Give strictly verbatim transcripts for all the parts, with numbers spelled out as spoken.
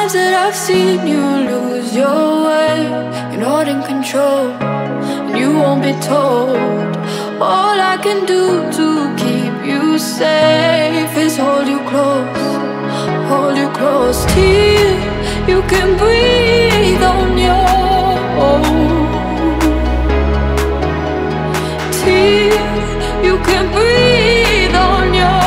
times that I've seen you lose your way, you're not in control, and you won't be told. All I can do to keep you safe is hold you close, hold you close till you can breathe on your own, till you can breathe on your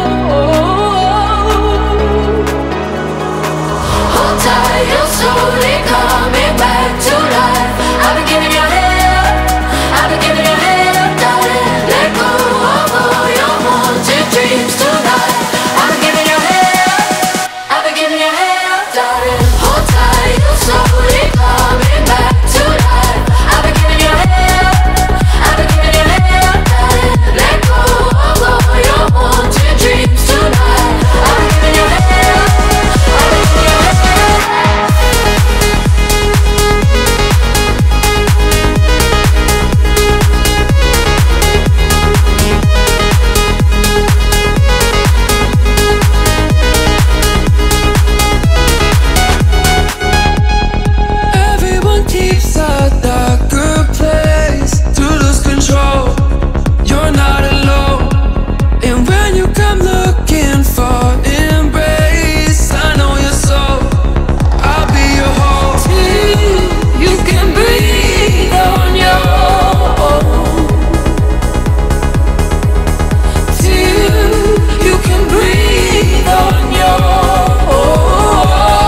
own. Hold tight, you're slowly coming back to life. I've been giving you hell, I've been giving you hell, darling. Let go of all your haunted dreams tonight. I've been giving you hell, I've been giving you hell, darling. Hold tight, you're slowly coming back to life. I've been giving you hell, I've been giving you hell, darling. Let go of all your haunted dreams tonight. I've been giving you hell, I've been giving you hell. Everyone keeps a darker place to lose control. You're not alone, and when you come looking for embrace, I know your soul. I'll be your home till you can breathe on your own, till you can breathe on your own.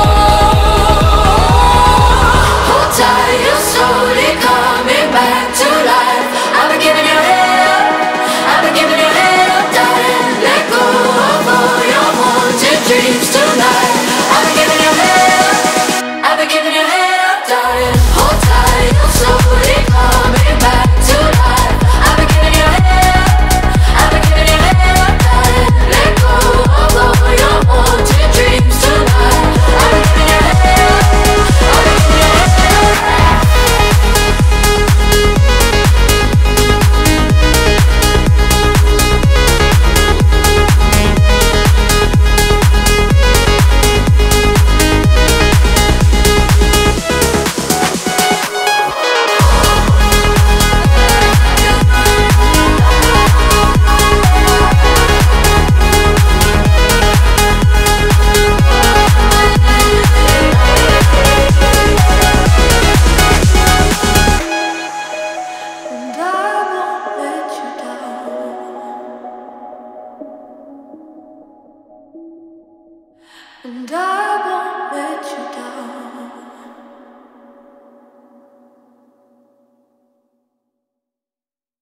Hold tight, you're slowly coming back to life. I've been giving you hell, I've been giving you hell, darling. Let go of all your haunted dreams tonight. I've been giving you hell, I've been giving you hell, darling. Hold tight, you're slowly coming back to life. I've been giving you hell, I've been giving you hell, darling. Let go of all your haunted dreams tonight. I've been giving you hell, I've been giving you hell. And I won't let you down. And I